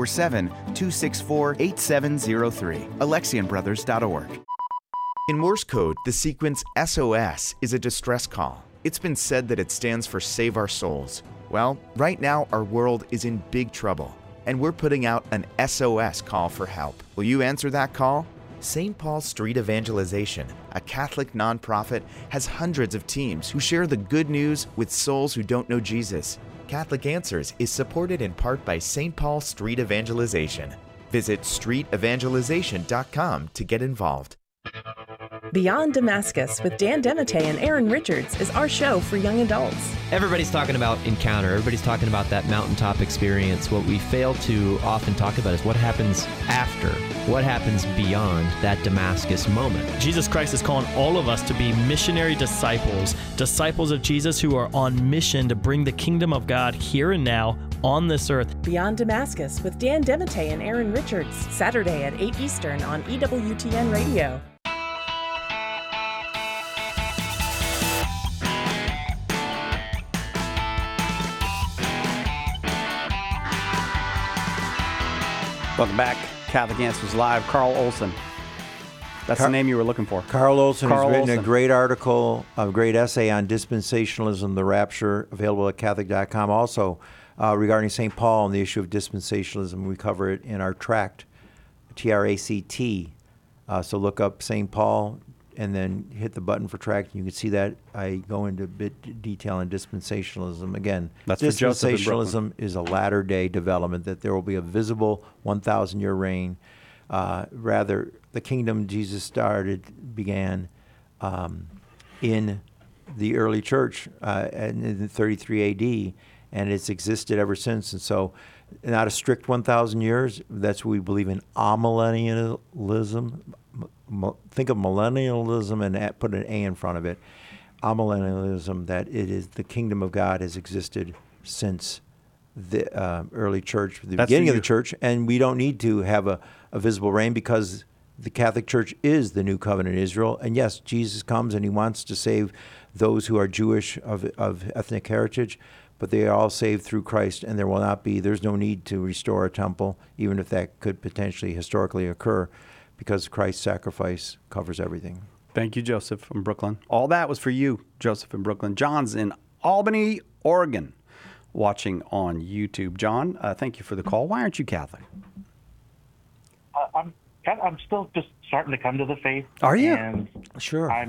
847-264-8703. AlexianBrothers.org. In Morse code, the sequence SOS is a distress call. It's been said that it stands for Save Our Souls. Well, right now our world is in big trouble, and we're putting out an SOS call for help. Will you answer that call? St. Paul Street Evangelization, a Catholic nonprofit, has hundreds of teams who share the good news with souls who don't know Jesus. Catholic Answers is supported in part by St. Paul Street Evangelization. Visit streetevangelization.com to get involved. Beyond Damascus with Dan DeMatte and Aaron Richards is our show for young adults. Everybody's talking about encounter. Everybody's talking about that mountaintop experience. What we fail to often talk about is what happens after, what happens beyond that Damascus moment. Jesus Christ is calling all of us to be missionary disciples, disciples of Jesus who are on mission to bring the kingdom of God here and now on this earth. Beyond Damascus with Dan DeMatte and Aaron Richards, Saturday at 8 Eastern on EWTN Radio. Welcome back. Catholic Answers Live. Carl Olson. That's the name you were looking for. Carl Olson has written a great article, a great essay on dispensationalism, the rapture, available at Catholic.com. Also, regarding St. Paul and the issue of dispensationalism, we cover it in our tract, TRACT. So look up St. Paul and then hit the button for tract. You can see that I go into a bit detail on dispensationalism. Again, that's dispensationalism is a latter-day development, that there will be a visible 1,000-year reign. Rather, the kingdom Jesus began in the early church in 33 A.D., and it's existed ever since. And so not a strict 1,000 years. That's what we believe in amillennialism. Think of millennialism and put an A in front of it. Amillennialism, that it is the kingdom of God has existed since the early church, the beginning of the church, and we don't need to have a visible reign because the Catholic Church is the new covenant Israel. And yes, Jesus comes and he wants to save those who are Jewish of ethnic heritage, but they are all saved through Christ, and there's no need to restore a temple, even if that could potentially historically occur, because Christ's sacrifice covers everything. Thank you, Joseph from Brooklyn. All that was for you, Joseph in Brooklyn. John's in Albany, Oregon, watching on YouTube. John, thank you for the call. Why aren't you Catholic? I'm still just starting to come to the faith. Are you? And sure. I've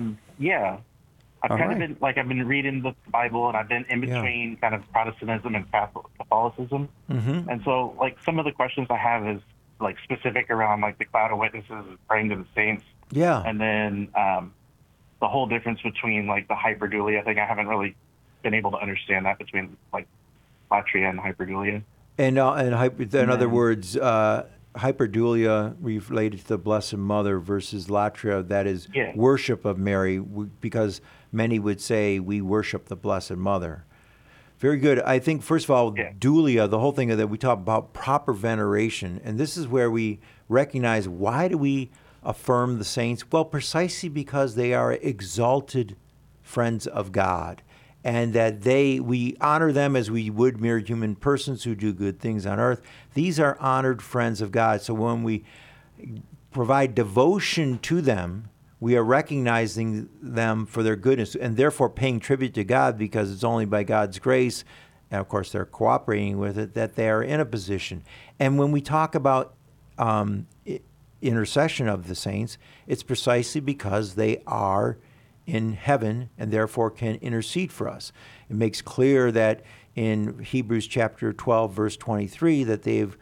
been reading the Bible, and I've been in between kind of Protestantism and Catholicism. Mm-hmm. And so, like, some of the questions I have is like specific around like the cloud of witnesses and praying to the saints. Yeah. And then the whole difference between like the hyperdulia thing. I haven't really been able to understand that between like latria and hyperdulia. In other words, hyperdulia related to the Blessed Mother versus latria, that is worship of Mary, because many would say we worship the Blessed Mother. Very good. I think, first of all, dulia, the whole thing that we talk about proper veneration, and this is where we recognize, why do we affirm the saints? Well, precisely because they are exalted friends of God, and that we honor them as we would mere human persons who do good things on earth. These are honored friends of God. So when we provide devotion to them, we are recognizing them for their goodness and therefore paying tribute to God, because it's only by God's grace, and of course they're cooperating with it, that they are in a position. And when we talk about intercession of the saints, it's precisely because they are in heaven and therefore can intercede for us. It makes clear that in Hebrews chapter 12, verse 23, that they've,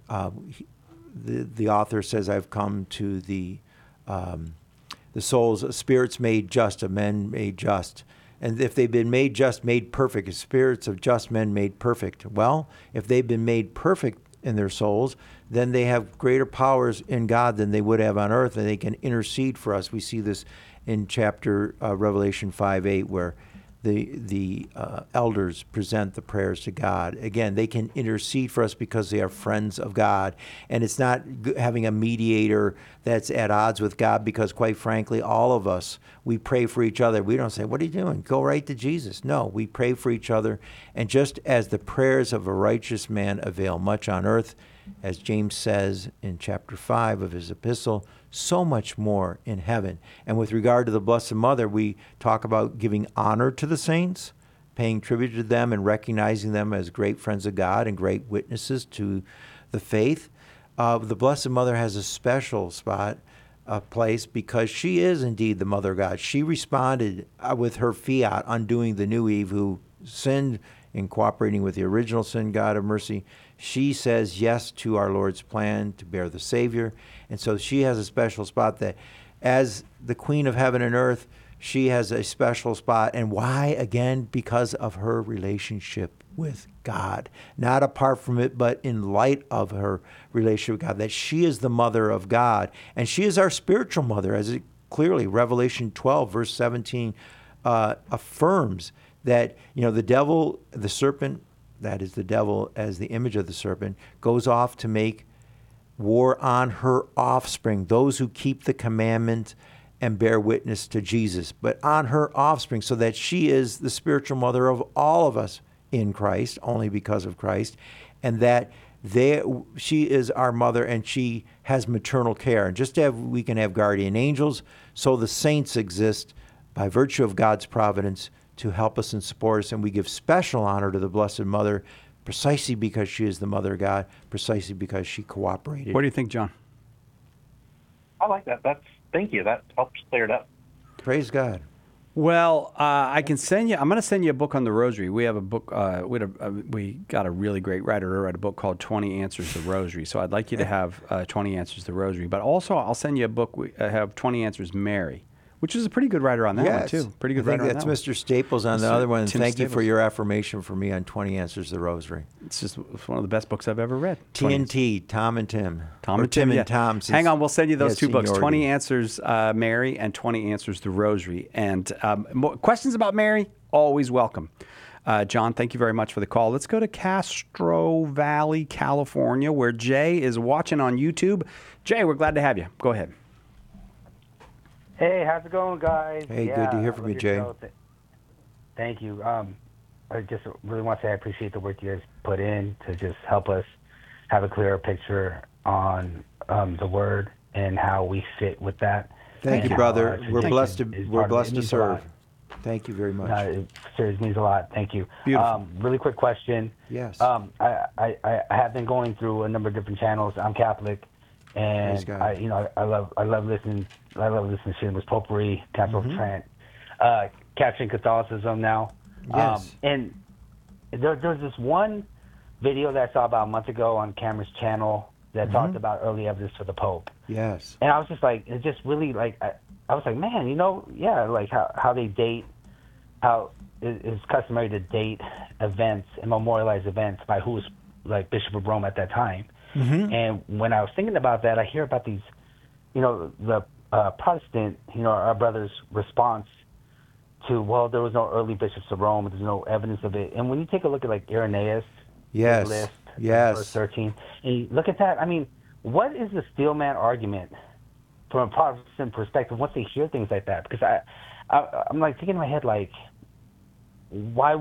the author says, I've come to the souls, spirits made just, of men made just. And if they've been made just, made perfect, spirits of just men made perfect. Well, if they've been made perfect in their souls, then they have greater powers in God than they would have on earth, and they can intercede for us. We see this in chapter Revelation 5:8, where the elders present the prayers to God. Again, they can intercede for us because they are friends of God. And it's not having a mediator that's at odds with God, because quite frankly, all of us, we pray for each other. We don't say, what are you doing? Go right to Jesus. No, we pray for each other. And just as the prayers of a righteous man avail much on earth, as James says in chapter 5 of his epistle, so much more in heaven. And with regard to the Blessed Mother, we talk about giving honor to the saints, paying tribute to them and recognizing them as great friends of God and great witnesses to the faith. The Blessed Mother has a special spot, place, because she is indeed the Mother of God. She responded with her fiat, undoing the new Eve who sinned in cooperating with the original sin, God of mercy. She says yes to our Lord's plan to bear the Savior. And so she has a special spot that, as the Queen of Heaven and Earth, she has a special spot. And why? Again, because of her relationship with God. Not apart from it, but in light of her relationship with God, that she is the Mother of God. And she is our spiritual mother, as it clearly, Revelation 12, verse 17, affirms that, the devil, the serpent, that is the devil as the image of the serpent, goes off to make war on her offspring, those who keep the commandment and bear witness to Jesus, but on her offspring, so that she is the spiritual mother of all of us in Christ, only because of Christ, and that she is our mother and she has maternal care. And just as we can have guardian angels, so the saints exist by virtue of God's providence to help us and support us. And we give special honor to the Blessed Mother precisely because she is the Mother of God, precisely because she cooperated. What do you think, John? I like that. Thank you. That helps clear it up. Praise God. Well, I'm going to send you a book on the Rosary. We have a book. We got a really great writer to write a book called 20 Answers to the Rosary. So I'd like you to have 20 Answers to the Rosary. But also, I'll send you a book. We have 20 Answers Mary, which is a pretty good writer on that one, too. Pretty good writer on that one. That's Mr. Staples on the other one. And Tim thank you Staples. for your affirmation for me on 20 Answers to the Rosary. It's one of the best books I've ever read. TNT, Tom and Tim. Tom or and Tim, and Tom. Hang on, we'll send you those two books, seniority. 20 Answers Mary and 20 Answers to Rosary. And questions about Mary, always welcome. John, thank you very much for the call. Let's go to Castro Valley, California, where Jay is watching on YouTube. Jay, we're glad to have you. Go ahead. Hey, how's it going, guys? Hey, good to hear from you, Jay. Thank you. I just really want to say I appreciate the work you guys put in to just help us have a clearer picture on the Word and how we fit with that. Thank you, brother. We're blessed to serve. Thank you very much. It seriously means a lot. Thank you. Beautiful. Really quick question. Yes. I have been going through a number of different channels. I'm Catholic, and I love listening. I love listening to Shameless Potpourri, Castle of Trent, Capturing Catholicism now. Yes. And there's this one video that I saw about a month ago on Cameron's channel that talked about early evidence for the Pope. Yes. And I was just like, it just really like, I was like, man, like how they date, how it's customary to date events and memorialize events by who was like Bishop of Rome at that time. And when I was thinking about that, I hear about these, the Protestant, our brother's response to, well, there was no early bishops of Rome, there's no evidence of it. And when you take a look at like Irenaeus, yes, list, yes, verse 13, and you look at that, I mean, what is the steelman argument from a Protestant perspective once they hear things like that? Because I'm like thinking in my head, like, why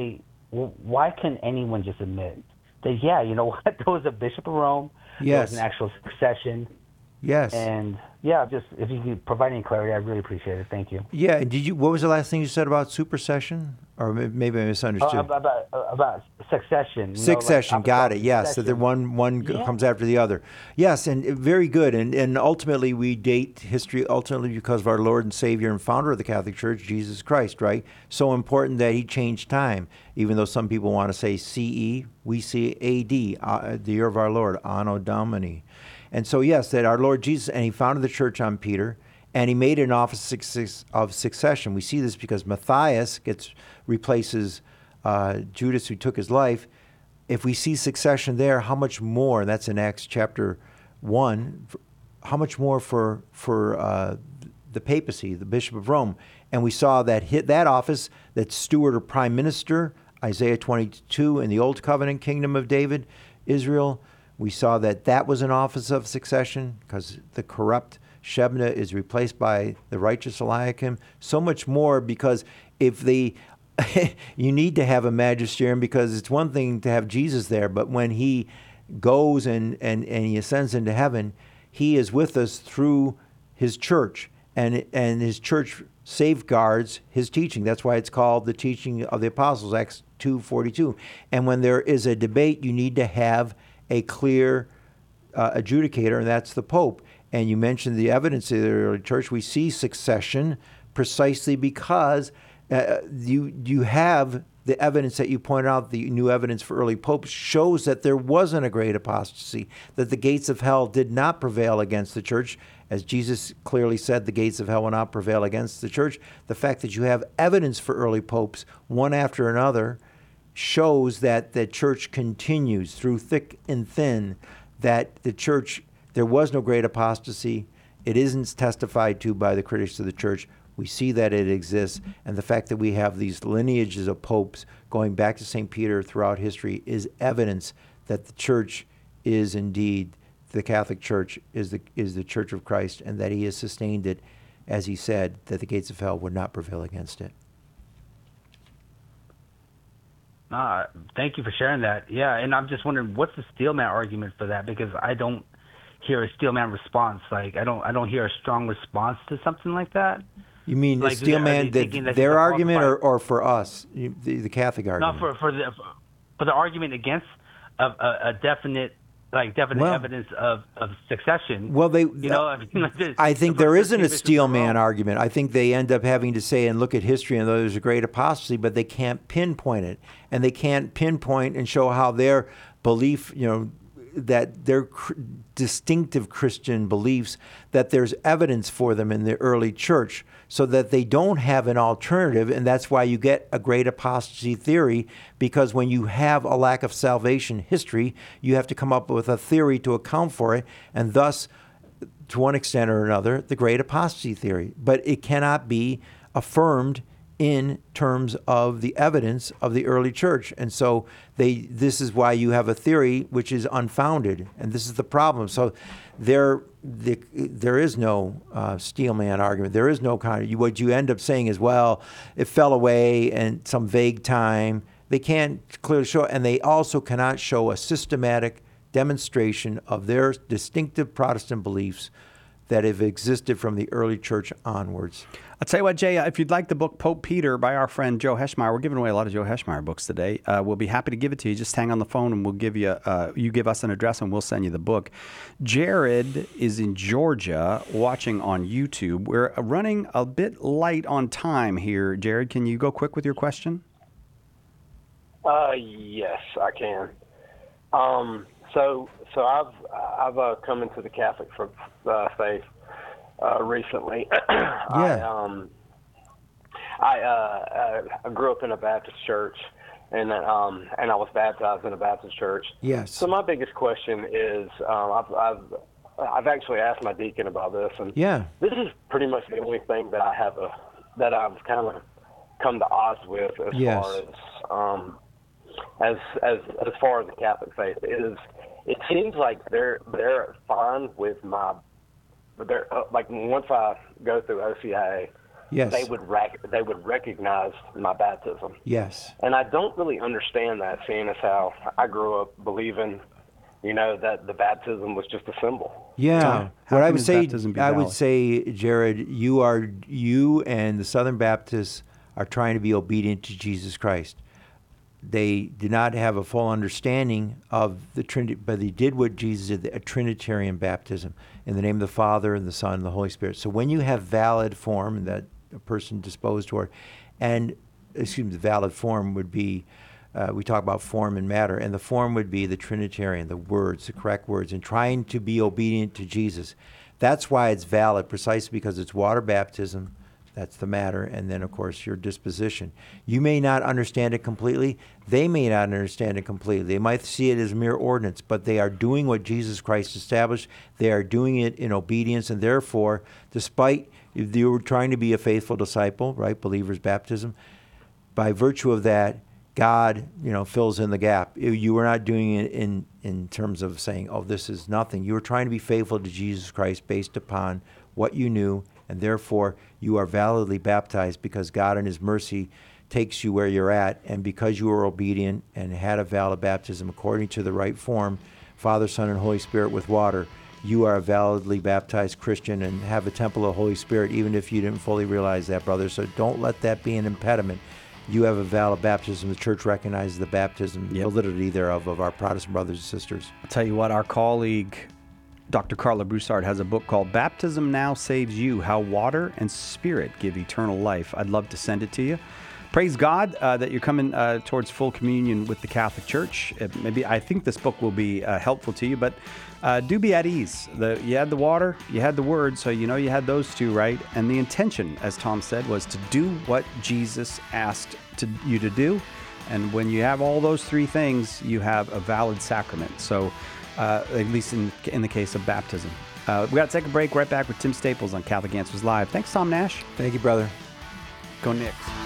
can anyone just admit that, yeah, you know what, there was a bishop of Rome, there was an actual succession. Yes. And yeah, just if you could provide any clarity, I really appreciate it. Thank you. Yeah. What was the last thing you said about supersession? Or maybe I misunderstood. About succession. Succession, got it. Yes, so that one comes after the other. Yes, and very good. And ultimately, we date history ultimately because of our Lord and Savior and founder of the Catholic Church, Jesus Christ, right? So important that he changed time. Even though some people want to say CE, we see AD, the year of our Lord, Anno Domini. And so, yes, that our Lord Jesus, and he founded the church on Peter, and he made an office of succession. We see this because Matthias replaces Judas, who took his life. If we see succession there, how much more, that's in Acts chapter 1, how much more for the papacy, the Bishop of Rome. And we saw that office, that steward or prime minister, Isaiah 22 in the Old Covenant kingdom of David, Israel. We saw that was an office of succession because the corrupt Shebna is replaced by the righteous Eliakim. So much more, because if you need to have a magisterium, because it's one thing to have Jesus there, but when he goes and he ascends into heaven, he is with us through his church, and his church safeguards his teaching. That's why it's called the teaching of the apostles, Acts 2:42. And when there is a debate, you need to have a clear adjudicator, and that's the Pope. And you mentioned the evidence of the early church. We see succession precisely because you have the evidence that you pointed out, the new evidence for early popes shows that there wasn't a great apostasy, that the gates of hell did not prevail against the church. As Jesus clearly said, the gates of hell will not prevail against the church. The fact that you have evidence for early popes, one after another, shows that the church continues through thick and thin, that the church, there was no great apostasy. It isn't testified to by the critics of the church. We see that it exists, and the fact that we have these lineages of popes going back to St. Peter throughout history is evidence that the church is indeed, the Catholic Church is the Church of Christ, and that he has sustained it, as he said, that the gates of hell would not prevail against it. Thank you for sharing that. Yeah, and I'm just wondering, what's the steelman argument for that? Because I don't hear a steelman response. Like I don't hear a strong response to something like that. You mean like, steelman, their argument, or for us, the Catholic argument? No, for the argument against a definite evidence of succession. Well, I think there isn't a steelman argument. I think they end up having to say and look at history and there's a great apostasy, but they can't pinpoint it, and they can't pinpoint and show how their belief, that their distinctive Christian beliefs, that there's evidence for them in the early church, so that they don't have an alternative. And that's why you get a great apostasy theory, because when you have a lack of salvation history, you have to come up with a theory to account for it, and thus, to one extent or another, the great apostasy theory. But it cannot be affirmed in terms of the evidence of the early church. And so this is why you have a theory which is unfounded, and this is the problem. So there is no steelman argument. There is no kind of, what you end up saying is, well, it fell away in some vague time. They can't clearly show, and they also cannot show a systematic demonstration of their distinctive Protestant beliefs that have existed from the early church onwards. I'll tell you what, Jay, if you'd like the book Pope Peter by our friend Joe Heschmeyer, we're giving away a lot of Joe Heschmeyer books today. We'll be happy to give it to you. Just hang on the phone and we'll give you, you give us an address and we'll send you the book. Jared is in Georgia watching on YouTube. We're running a bit light on time here. Jared, can you go quick with your question? Yes, I can. So I've come into the Catholic faith recently. Yeah. I grew up in a Baptist church, and I was baptized in a Baptist church. Yes. So my biggest question is, I've actually asked my deacon about this, and this is pretty much the only thing that I've kind of come to odds with as far as the Catholic faith is. It seems like they're fine with like once I go through OCIA, they would recognize my baptism. Yes. And I don't really understand that, seeing as how I grew up believing, that the baptism was just a symbol. Yeah. What I would say, Jared, you and the Southern Baptists are trying to be obedient to Jesus Christ. They did not have a full understanding of the Trinity, but they did what Jesus did, a Trinitarian baptism in the name of the Father and the Son and the Holy Spirit. So when you have valid form that a person disposed toward, the valid form would be, we talk about form and matter, and the form would be the Trinitarian, the words, the correct words, and trying to be obedient to Jesus. That's why it's valid, precisely because it's water baptism. That's the matter. And then, of course, your disposition. You may not understand it completely. They may not understand it completely. They might see it as mere ordinance, but they are doing what Jesus Christ established. They are doing it in obedience, and therefore, despite If you were trying to be a faithful disciple, right, believer's baptism, by virtue of that, God, fills in the gap. You were not doing it in terms of saying, oh, this is nothing. You were trying to be faithful to Jesus Christ based upon what you knew, and therefore you are validly baptized because God in his mercy takes you where you're at, and because you were obedient and had a valid baptism according to the right form, Father, Son, and Holy Spirit with water, you are a validly baptized Christian and have a temple of the Holy Spirit, even if you didn't fully realize that, brother. So don't let that be an impediment. You have a valid baptism. The church recognizes the baptism, validity thereof of our Protestant brothers and sisters. I'll tell you what, our colleague, Dr. Carla Broussard, has a book called Baptism Now Saves You, How Water and Spirit Give Eternal Life. I'd love to send it to you. Praise God that you're coming towards full communion with the Catholic Church. I think this book will be helpful to you, but do be at ease. You had the water, you had the word, so you had those two, right? And the intention, as Tom said, was to do what Jesus asked you to do. And when you have all those three things, you have a valid sacrament. So at least in the case of baptism. We got to take a break. Right back with Tim Staples on Catholic Answers Live. Thanks, Tom Nash. Thank you, brother. Go Knicks.